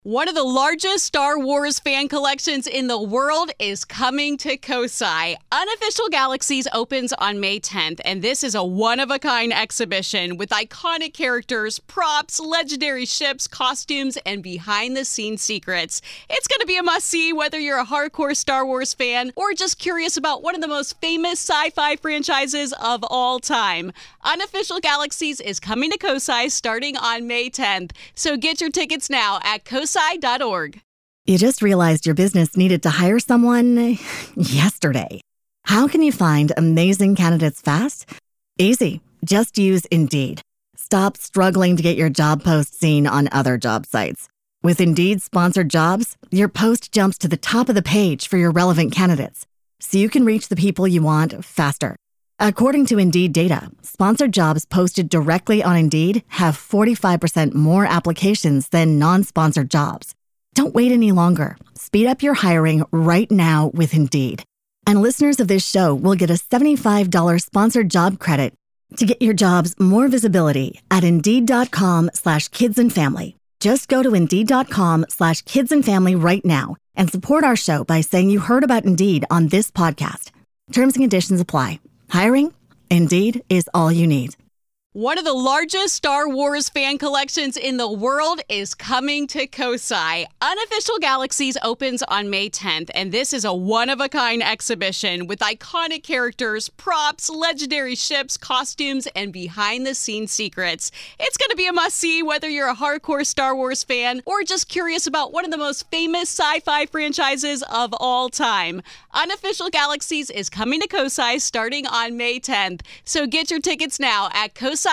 One of the largest Star Wars fan collections in the world is coming to Kosai. Unofficial Galaxies opens on May 10th, and this is a one-of-a-kind exhibition with iconic characters, props, legendary ships, costumes, and behind-the-scenes secrets. It's going to be a must-see whether you're a hardcore Star Wars fan or just curious about one of the most famous sci-fi franchises of all time. Unofficial Galaxies is coming to Kosai starting on May 10th, so get your tickets now at kosai.org. You just realized your business needed to hire someone yesterday. How can you find amazing candidates fast? Easy. Just use Indeed. Stop struggling to get your job post seen on other job sites. With Indeed sponsored jobs, your post jumps to the top of the page for your relevant candidates, so you can reach the people you want faster. According to Indeed data, sponsored jobs posted directly on Indeed have 45% more applications than non-sponsored jobs. Don't wait any longer. Speed up your hiring right now with Indeed. And listeners of this show will get a $75 sponsored job credit to get your jobs more visibility at Indeed.com/kidsandfamily. Just go to Indeed.com/kidsandfamily right now and support our show by saying you heard about Indeed on this podcast. Terms and conditions apply. Hiring? Indeed is all you need. One of the largest Star Wars fan collections in the world is coming to Kosai. Unofficial Galaxies opens on May 10th, and this is a one-of-a-kind exhibition with iconic characters, props, legendary ships, costumes, and behind-the-scenes secrets. It's going to be a must-see whether you're a hardcore Star Wars fan or just curious about one of the most famous sci-fi franchises of all time. Unofficial Galaxies is coming to Kosai starting on May 10th, so get your tickets now at kosai.org.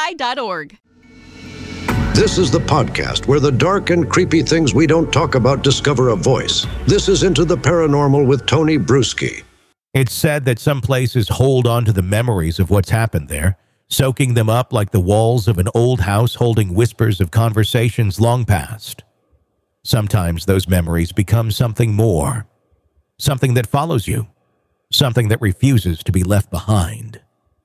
This is the podcast where the dark and creepy things we don't talk about discover a voice. This is Into the Paranormal with Tony Bruschi. It's said that some places hold on to the memories of what's happened there, soaking them up like the walls of an old house holding whispers of conversations long past. Sometimes those memories become something more, something that follows you, something that refuses to be left behind.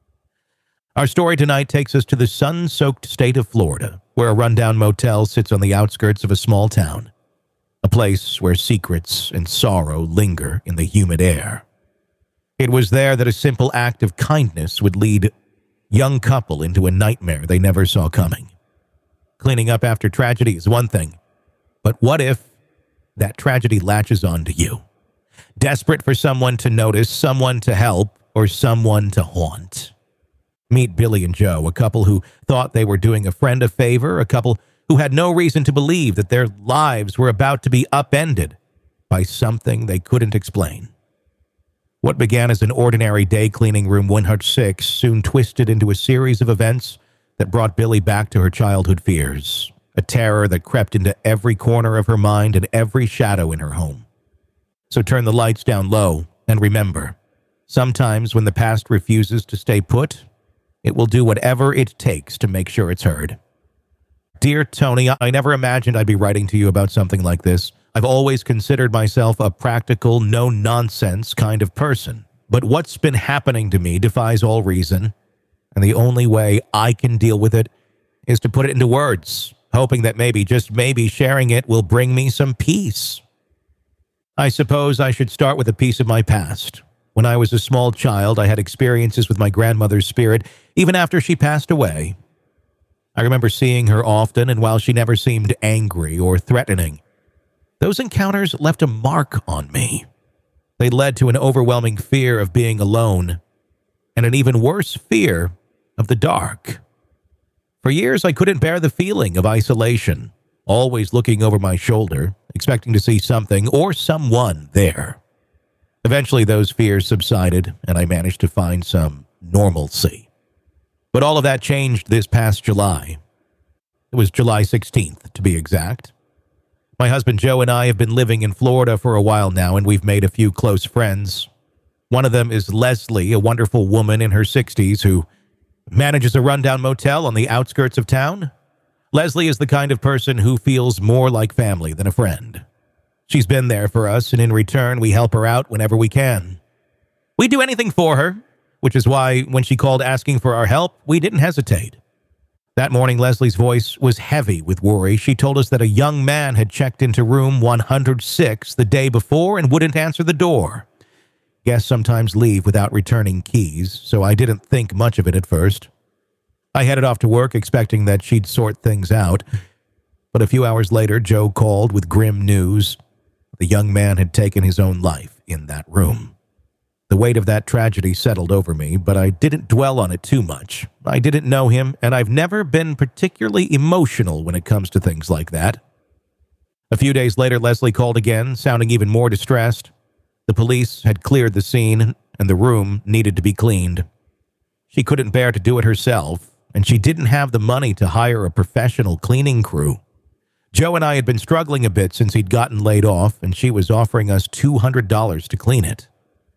Our story tonight takes us to the sun-soaked state of Florida, where a rundown motel sits on the outskirts of a small town, a place where secrets and sorrow linger in the humid air. It was there that a simple act of kindness would lead a young couple into a nightmare they never saw coming. Cleaning up after tragedy is one thing, but what if that tragedy latches on to you? Desperate for someone to notice, someone to help, or someone to haunt. Meet Billy and Joe, a couple who thought they were doing a friend a favor, a couple who had no reason to believe that their lives were about to be upended by something they couldn't explain. What began as an ordinary day cleaning room 106 soon twisted into a series of events that brought Billy back to her childhood fears, a terror that crept into every corner of her mind and every shadow in her home. So turn the lights down low and remember, sometimes when the past refuses to stay put, it will do whatever it takes to make sure it's heard. Dear Tony, I never imagined I'd be writing to you about something like this. I've always considered myself a practical, no-nonsense kind of person. But what's been happening to me defies all reason, and the only way I can deal with it is to put it into words, hoping that maybe, just maybe, sharing it will bring me some peace. I suppose I should start with a piece of my past. When I was a small child, I had experiences with my grandmother's spirit, even after she passed away. I remember seeing her often, and while she never seemed angry or threatening, those encounters left a mark on me. They led to an overwhelming fear of being alone, and an even worse fear of the dark. For years, I couldn't bear the feeling of isolation, always looking over my shoulder, expecting to see something or someone there. Eventually, those fears subsided, and I managed to find some normalcy. But all of that changed this past July. It was July 16th, to be exact. My husband Joe and I have been living in Florida for a while now, and we've made a few close friends. One of them is Leslie, a wonderful woman in her 60s who manages a rundown motel on the outskirts of town. Leslie is the kind of person who feels more like family than a friend. She's been there for us, and in return, we help her out whenever we can. We do anything for her, which is why when she called asking for our help, we didn't hesitate. That morning, Leslie's voice was heavy with worry. She told us that a young man had checked into room 106 the day before and wouldn't answer the door. Guests sometimes leave without returning keys, so I didn't think much of it at first. I headed off to work expecting that she'd sort things out, but a few hours later, Joe called with grim news. The young man had taken his own life in that room. The weight of that tragedy settled over me, but I didn't dwell on it too much. I didn't know him, and I've never been particularly emotional when it comes to things like that. A few days later, Leslie called again, sounding even more distressed. The police had cleared the scene, and the room needed to be cleaned. She couldn't bear to do it herself, and she didn't have the money to hire a professional cleaning crew. Joe and I had been struggling a bit since he'd gotten laid off, and she was offering us $200 to clean it.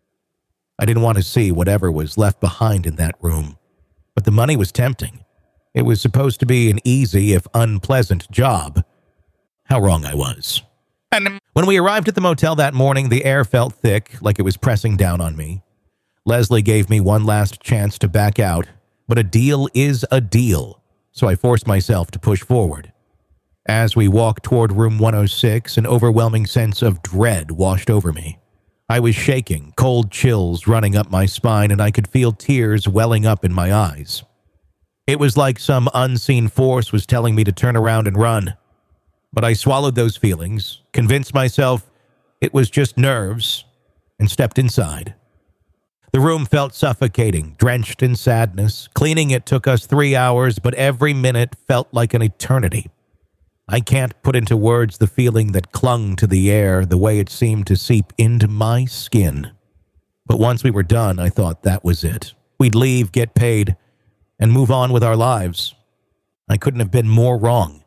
I didn't want to see whatever was left behind in that room, but the money was tempting. It was supposed to be an easy, if unpleasant, job. How wrong I was. And when we arrived at the motel that morning, the air felt thick, like it was pressing down on me. Leslie gave me one last chance to back out, but a deal is a deal, so I forced myself to push forward. As we walked toward room 106, an overwhelming sense of dread washed over me. I was shaking, cold chills running up my spine, and I could feel tears welling up in my eyes. It was like some unseen force was telling me to turn around and run. But I swallowed those feelings, convinced myself it was just nerves, and stepped inside. The room felt suffocating, drenched in sadness. Cleaning it took us 3 hours, but every minute felt like an eternity. I can't put into words the feeling that clung to the air, the way it seemed to seep into my skin. But once we were done, I thought that was it. We'd leave, get paid, and move on with our lives. I couldn't have been more wrong.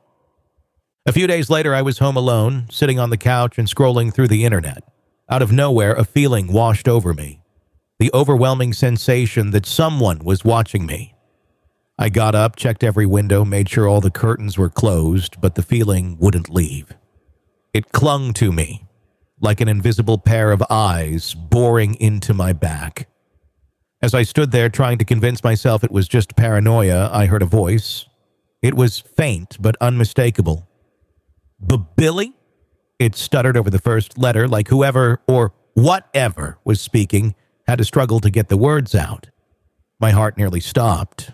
A few days later, I was home alone, sitting on the couch and scrolling through the internet. Out of nowhere, a feeling washed over me. The overwhelming sensation that someone was watching me. I got up, checked every window, made sure all the curtains were closed, but the feeling wouldn't leave. It clung to me, like an invisible pair of eyes boring into my back. As I stood there trying to convince myself it was just paranoia, I heard a voice. It was faint but unmistakable. Billy? It stuttered over the first letter, like whoever or whatever was speaking had to struggle to get the words out. My heart nearly stopped.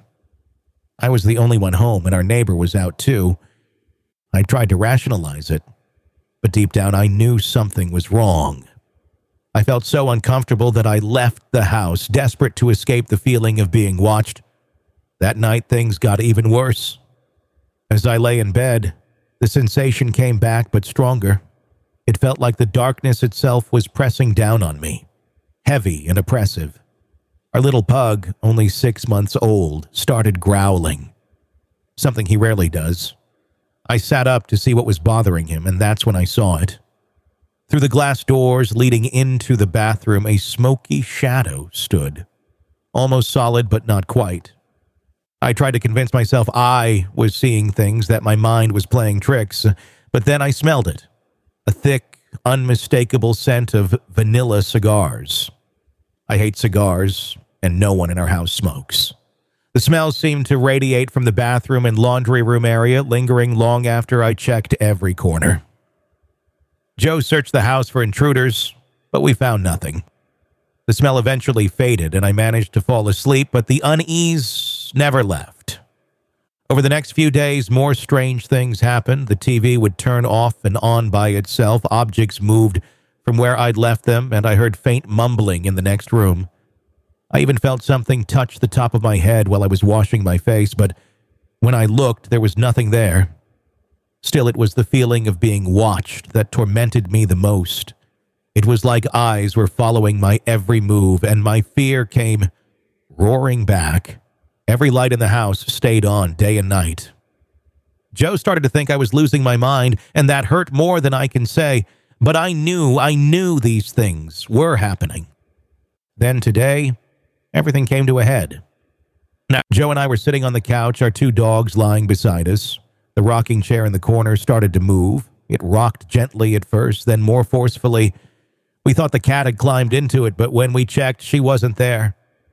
I was the only one home, and our neighbor was out too. I tried to rationalize it, but deep down I knew something was wrong. I felt so uncomfortable that I left the house, desperate to escape the feeling of being watched. That night, things got even worse. As I lay in bed, the sensation came back, but stronger. It felt like the darkness itself was pressing down on me, heavy and oppressive. Our little pug, only 6 months old, started growling. Something he rarely does. I sat up to see what was bothering him, and that's when I saw it. Through the glass doors leading into the bathroom, a smoky shadow stood. Almost solid, but not quite. I tried to convince myself I was seeing things, that my mind was playing tricks, but then I smelled it. A thick, unmistakable scent of vanilla cigars. I hate cigars, and no one in our house smokes. The smell seemed to radiate from the bathroom and laundry room area, lingering long after I checked every corner. Joe searched the house for intruders, but we found nothing. The smell eventually faded, and I managed to fall asleep, but the unease never left. Over the next few days, more strange things happened. The TV would turn off and on by itself. Objects moved from where I'd left them, and I heard faint mumbling in the next room. I even felt something touch the top of my head while I was washing my face, but when I looked, there was nothing there. Still, it was the feeling of being watched that tormented me the most. It was like eyes were following my every move, and my fear came roaring back. Every light in the house stayed on day and night. Joe started to think I was losing my mind, and that hurt more than I can say, but I knew these things were happening. Then today, everything came to a head. Now, Joe and I were sitting on the couch, our 2 dogs lying beside us. The rocking chair in the corner started to move. It rocked gently at first, then more forcefully. We thought the cat had climbed into it, but when we checked, she wasn't there. We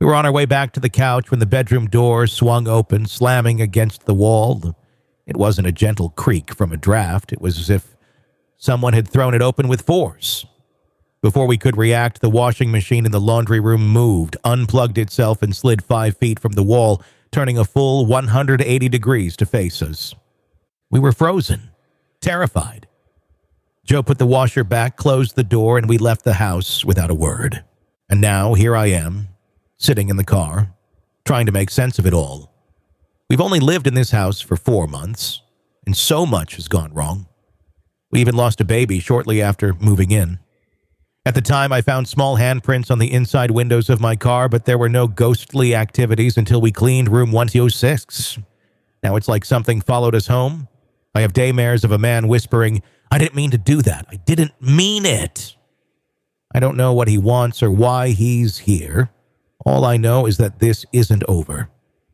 We were on our way back to the couch when the bedroom door swung open, slamming against the wall. It wasn't a gentle creak from a draft. It was as if someone had thrown it open with force. Before we could react, the washing machine in the laundry room moved, unplugged itself, and slid 5 feet from the wall, turning a full 180 degrees to face us. We were frozen, terrified. Joe put the washer back, closed the door, and we left the house without a word. And now here I am, sitting in the car, trying to make sense of it all. We've only lived in this house for 4 months, and so much has gone wrong. We even lost a baby shortly after moving in. At the time, I found small handprints on the inside windows of my car, but there were no ghostly activities until we cleaned room 106. Now it's like something followed us home. I have daymares of a man whispering, "I didn't mean to do that. I didn't mean it." I don't know what he wants or why he's here. All I know is that this isn't over.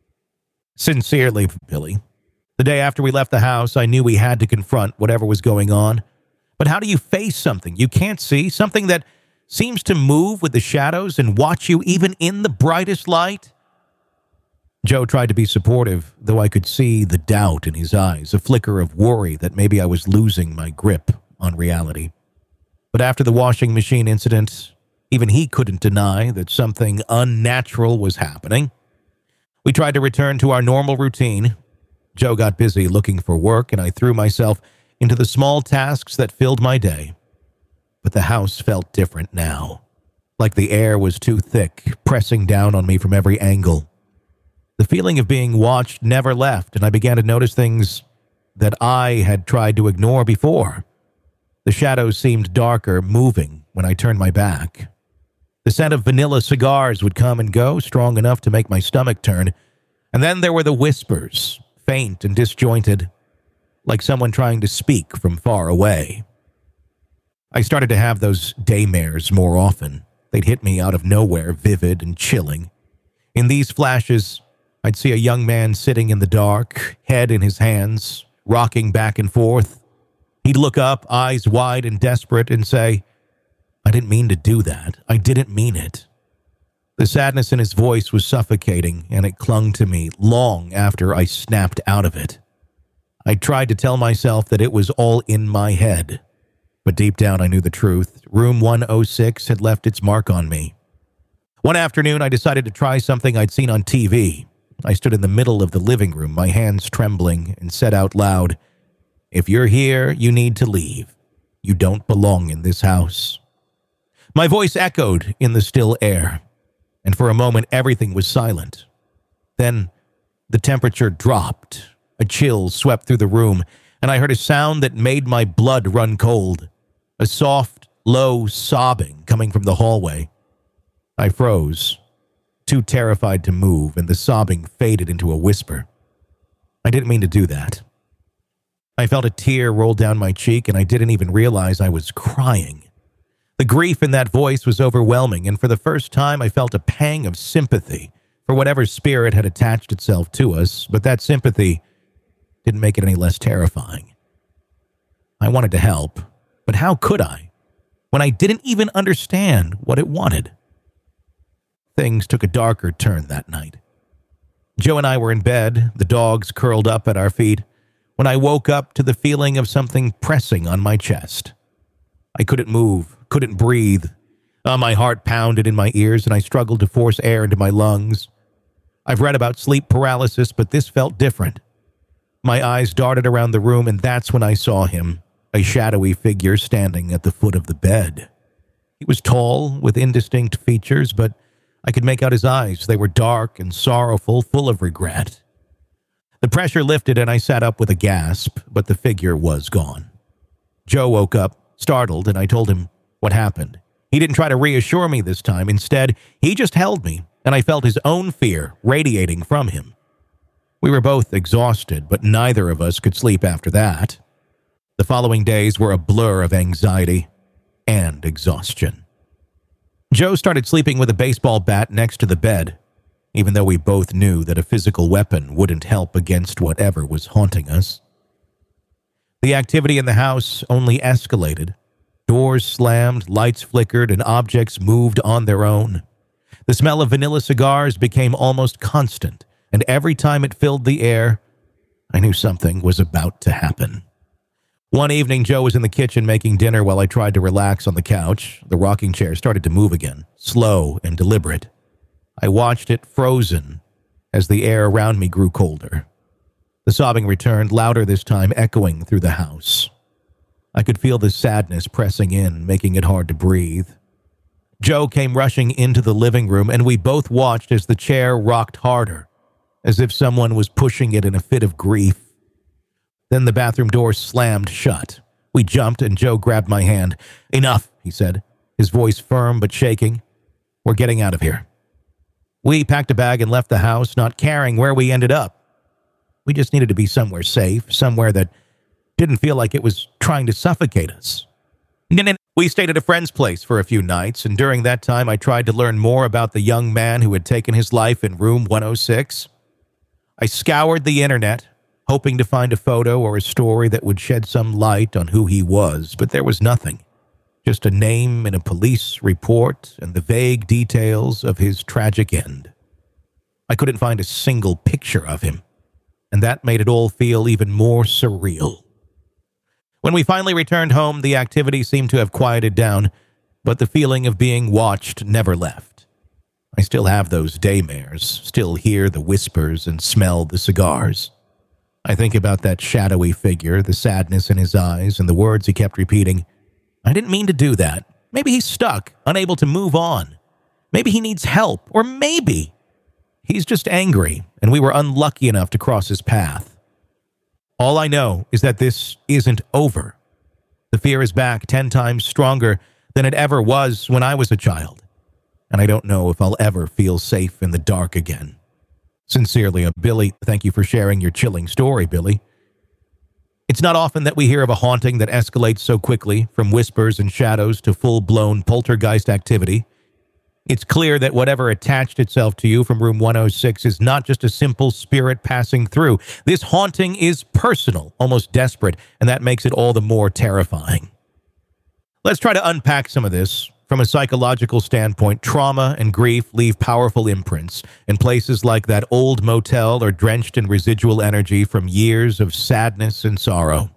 Sincerely, Billy. The day after we left the house, I knew we had to confront whatever was going on. But how do you face something you can't see, something that seems to move with the shadows and watch you even in the brightest light? Joe tried to be supportive, though I could see the doubt in his eyes, a flicker of worry that maybe I was losing my grip on reality. But after the washing machine incident, even he couldn't deny that something unnatural was happening. We tried to return to our normal routine. Joe got busy looking for work, and I threw myself into the small tasks that filled my day. But the house felt different now, like the air was too thick, pressing down on me from every angle. The feeling of being watched never left, and I began to notice things that I had tried to ignore before. The shadows seemed darker, moving when I turned my back. The scent of vanilla cigars would come and go, strong enough to make my stomach turn. And then there were the whispers, faint and disjointed, like someone trying to speak from far away. I started to have those daymares more often. They'd hit me out of nowhere, vivid and chilling. In these flashes, I'd see a young man sitting in the dark, head in his hands, rocking back and forth. He'd look up, eyes wide and desperate, and say, "I didn't mean to do that. I didn't mean it." The sadness in his voice was suffocating, and it clung to me long after I snapped out of it. I tried to tell myself that it was all in my head, but deep down I knew the truth. Room 106 had left its mark on me. One afternoon, I decided to try something I'd seen on TV. I stood in the middle of the living room, my hands trembling, and said out loud, "If you're here, you need to leave. You don't belong in this house." My voice echoed in the still air, and for a moment everything was silent. Then the temperature dropped. A chill swept through the room, and I heard a sound that made my blood run cold. A soft, low sobbing coming from the hallway. I froze, too terrified to move, and the sobbing faded into a whisper. I didn't mean to do that. I felt a tear roll down my cheek, and I didn't even realize I was crying. The grief in that voice was overwhelming, and for the first time I felt a pang of sympathy for whatever spirit had attached itself to us, but that sympathy didn't make it any less terrifying. I wanted to help, but how could I, when I didn't even understand what it wanted? Things took a darker turn that night. Joe and I were in bed, the dogs curled up at our feet, when I woke up to the feeling of something pressing on my chest. I couldn't move, couldn't breathe. My heart pounded in my ears, and I struggled to force air into my lungs. I've read about sleep paralysis, but this felt different. My eyes darted around the room, and that's when I saw him, a shadowy figure standing at the foot of the bed. He was tall, with indistinct features, but I could make out his eyes. They were dark and sorrowful, full of regret. The pressure lifted, and I sat up with a gasp, but the figure was gone. Joe woke up, startled, and I told him what happened. He didn't try to reassure me this time. Instead, he just held me, and I felt his own fear radiating from him. We were both exhausted, but neither of us could sleep after that. The following days were a blur of anxiety and exhaustion. Joe started sleeping with a baseball bat next to the bed, even though we both knew that a physical weapon wouldn't help against whatever was haunting us. The activity in the house only escalated. Doors slammed, lights flickered, and objects moved on their own. The smell of vanilla cigars became almost constant, and every time it filled the air, I knew something was about to happen. One evening, Joe was in the kitchen making dinner while I tried to relax on the couch. The rocking chair started to move again, slow and deliberate. I watched it frozen as the air around me grew colder. The sobbing returned, louder this time, echoing through the house. I could feel the sadness pressing in, making it hard to breathe. Joe came rushing into the living room, and we both watched as the chair rocked harder, as if someone was pushing it in a fit of grief. Then the bathroom door slammed shut. We jumped, and Joe grabbed my hand. "Enough," he said, his voice firm but shaking. "We're getting out of here." We packed a bag and left the house, not caring where we ended up. We just needed to be somewhere safe, somewhere that didn't feel like it was trying to suffocate us. We stayed at a friend's place for a few nights, and during that time I tried to learn more about the young man who had taken his life in room 106. I scoured the internet, hoping to find a photo or a story that would shed some light on who he was, but there was nothing. Just a name in a police report and the vague details of his tragic end. I couldn't find a single picture of him, and that made it all feel even more surreal. When we finally returned home, the activity seemed to have quieted down, but the feeling of being watched never left. I still have those daymares, still hear the whispers and smell the cigars. I think about that shadowy figure, the sadness in his eyes, and the words he kept repeating. I didn't mean to do that. Maybe he's stuck, unable to move on. Maybe he needs help, or maybe he's just angry, and we were unlucky enough to cross his path. All I know is that this isn't over. The fear is back 10 times stronger than it ever was when I was a child, and I don't know if I'll ever feel safe in the dark again. Sincerely, Billy. Thank you for sharing your chilling story, Billy. It's not often that we hear of a haunting that escalates so quickly, from whispers and shadows to full-blown poltergeist activity. It's clear that whatever attached itself to you from room 106 is not just a simple spirit passing through. This haunting is personal, almost desperate, and that makes it all the more terrifying. Let's try to unpack some of this. From a psychological standpoint, trauma and grief leave powerful imprints, and places like that old motel are drenched in residual energy from years of sadness and sorrow.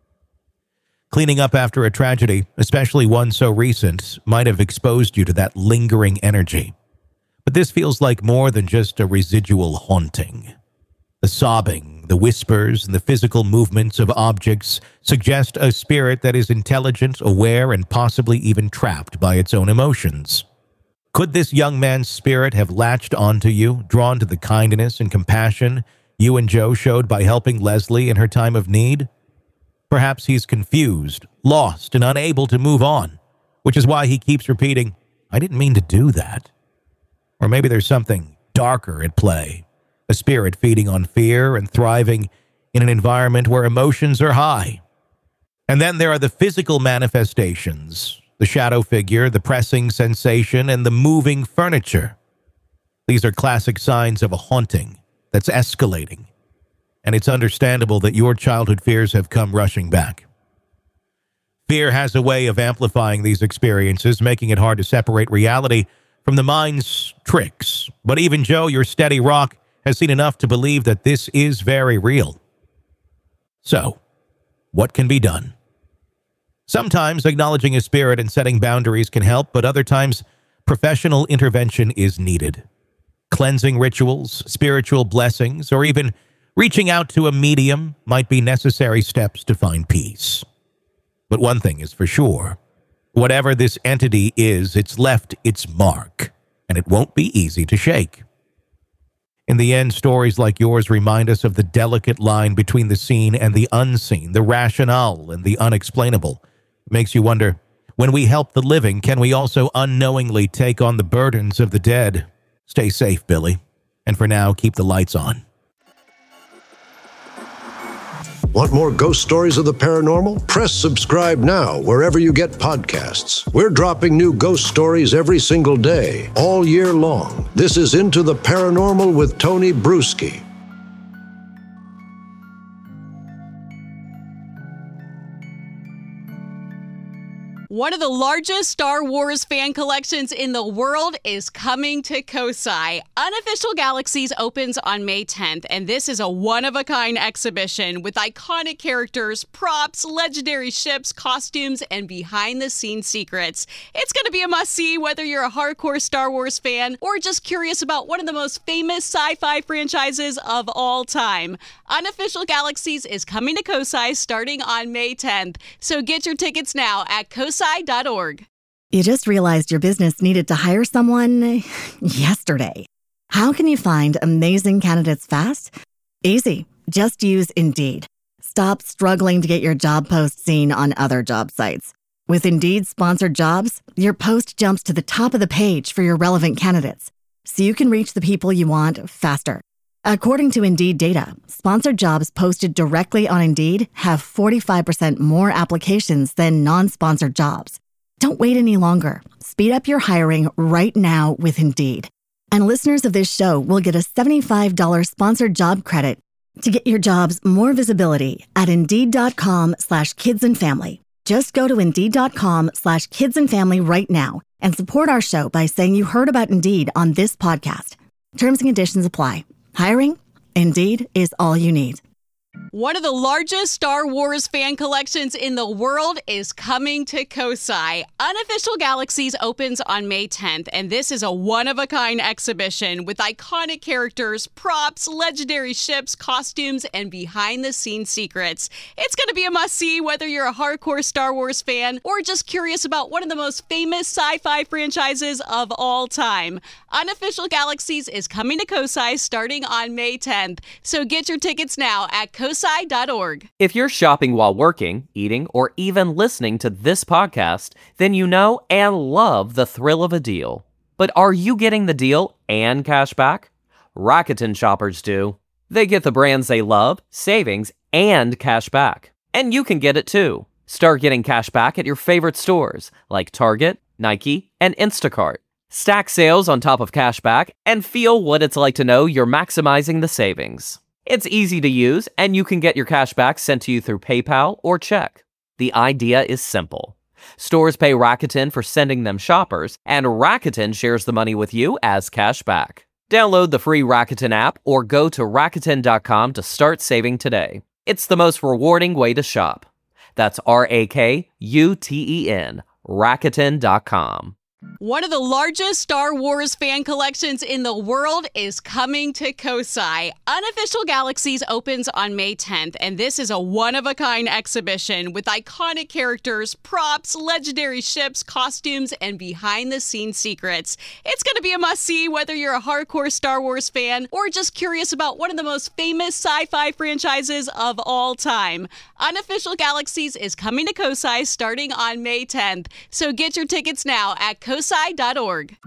Cleaning up after a tragedy, especially one so recent, might have exposed you to that lingering energy. But this feels like more than just a residual haunting. The sobbing, the whispers, and the physical movements of objects suggest a spirit that is intelligent, aware, and possibly even trapped by its own emotions. Could this young man's spirit have latched onto you, drawn to the kindness and compassion you and Joe showed by helping Leslie in her time of need? Perhaps he's confused, lost, and unable to move on, which is why he keeps repeating, "I didn't mean to do that." Or maybe there's something darker at play, a spirit feeding on fear and thriving in an environment where emotions are high. And then there are the physical manifestations, the shadow figure, the pressing sensation, and the moving furniture. These are classic signs of a haunting that's escalating. And it's understandable that your childhood fears have come rushing back. Fear has a way of amplifying these experiences, making it hard to separate reality from the mind's tricks. But even Joe, your steady rock, has seen enough to believe that this is very real. So, what can be done? Sometimes acknowledging a spirit and setting boundaries can help, but other times professional intervention is needed. Cleansing rituals, spiritual blessings, or even reaching out to a medium might be necessary steps to find peace. But one thing is for sure. Whatever this entity is, it's left its mark, and it won't be easy to shake. In the end, stories like yours remind us of the delicate line between the seen and the unseen, the rationale and the unexplainable. It makes you wonder, when we help the living, can we also unknowingly take on the burdens of the dead? Stay safe, Billy. And for now, keep the lights on. Want more ghost stories of the paranormal? Press subscribe now wherever you get podcasts. We're dropping new ghost stories every single day, all year long. This is Into the Paranormal with Tony Bruschi. One of the largest Star Wars fan collections in the world is coming to Kosai. Unofficial Galaxies opens on May 10th, and this is a one-of-a-kind exhibition with iconic characters, props, legendary ships, costumes, and behind-the-scenes secrets. It's going to be a must-see whether you're a hardcore Star Wars fan or just curious about one of the most famous sci-fi franchises of all time. Unofficial Galaxies is coming to Kosai starting on May 10th, so get your tickets now at kosai.org. You just realized your business needed to hire someone yesterday. How can you find amazing candidates fast? Easy. Just use Indeed. Stop struggling to get your job post seen on other job sites. With Indeed sponsored jobs, your post jumps to the top of the page for your relevant candidates, so you can reach the people you want faster. According to Indeed data, sponsored jobs posted directly on Indeed have 45% more applications than non-sponsored jobs. Don't wait any longer. Speed up your hiring right now with Indeed. And listeners of this show will get a $75 sponsored job credit to get your jobs more visibility at Indeed.com/kidsandfamily. Just go to Indeed.com/kidsandfamily right now and support our show by saying you heard about Indeed on this podcast. Terms and conditions apply. Hiring? Indeed is all you need. One of the largest Star Wars fan collections in the world is coming to Kosai. Unofficial Galaxies opens on May 10th, and this is a one-of-a-kind exhibition with iconic characters, props, legendary ships, costumes, and behind-the-scenes secrets. It's going to be a must-see whether you're a hardcore Star Wars fan or just curious about one of the most famous sci-fi franchises of all time. Unofficial Galaxies is coming to Kosai starting on May 10th, so get your tickets now at kosai.org. If you're shopping while working, eating, or even listening to this podcast, then you know and love the thrill of a deal. But are you getting the deal and cash back? Rakuten shoppers do. They get the brands they love, savings, and cash back. And you can get it too. Start getting cash back at your favorite stores like Target, Nike, and Instacart. Stack sales on top of cash back and feel what it's like to know you're maximizing the savings. It's easy to use, and you can get your cash back sent to you through PayPal or check. The idea is simple. Stores pay Rakuten for sending them shoppers, and Rakuten shares the money with you as cash back. Download the free Rakuten app or go to Rakuten.com to start saving today. It's the most rewarding way to shop. That's Rakuten, Rakuten.com. One of the largest Star Wars fan collections in the world is coming to Kosai. Unofficial Galaxies opens on May 10th, and this is a one-of-a-kind exhibition with iconic characters, props, legendary ships, costumes, and behind-the-scenes secrets. It's going to be a must-see whether you're a hardcore Star Wars fan or just curious about one of the most famous sci-fi franchises of all time. Unofficial Galaxies is coming to Kosai starting on May 10th, so get your tickets now at kosai.org.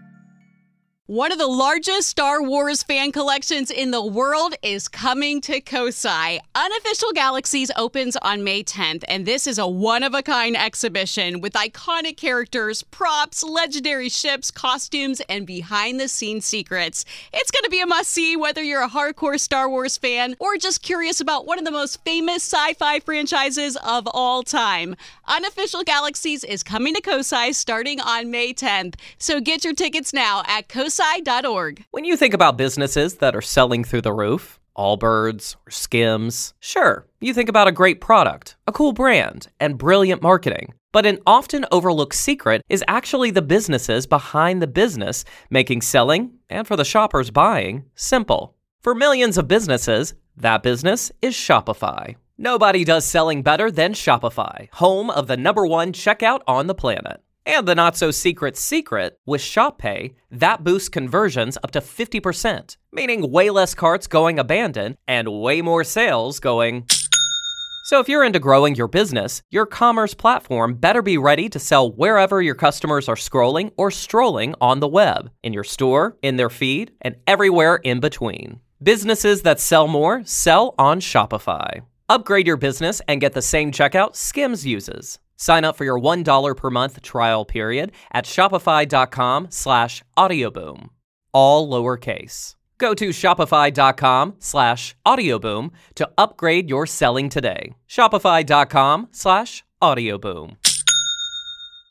One of the largest Star Wars fan collections in the world is coming to Kosai. Unofficial Galaxies opens on May 10th, and this is a one-of-a-kind exhibition with iconic characters, props, legendary ships, costumes, and behind-the-scenes secrets. It's going to be a must-see whether you're a hardcore Star Wars fan or just curious about one of the most famous sci-fi franchises of all time. Unofficial Galaxies is coming to Kosai starting on May 10th, so get your tickets now at kosai.org. When you think about businesses that are selling through the roof, Allbirds or Skims, sure, you think about a great product, a cool brand, and brilliant marketing. But an often overlooked secret is actually the businesses behind the business, making selling, and for the shoppers buying, simple. For millions of businesses, that business is Shopify. Nobody does selling better than Shopify, home of the #1 checkout on the planet. And the not-so-secret secret, with ShopPay, that boosts conversions up to 50%, meaning way less carts going abandoned and way more sales going... So if you're into growing your business, your commerce platform better be ready to sell wherever your customers are scrolling or strolling on the web, in your store, in their feed, and everywhere in between. Businesses that sell more sell on Shopify. Upgrade your business and get the same checkout Skims uses. Sign up for your $1 per month trial period at shopify.com/audioboom. All lowercase. Go to shopify.com/audioboom to upgrade your selling today. Shopify.com/audioboom.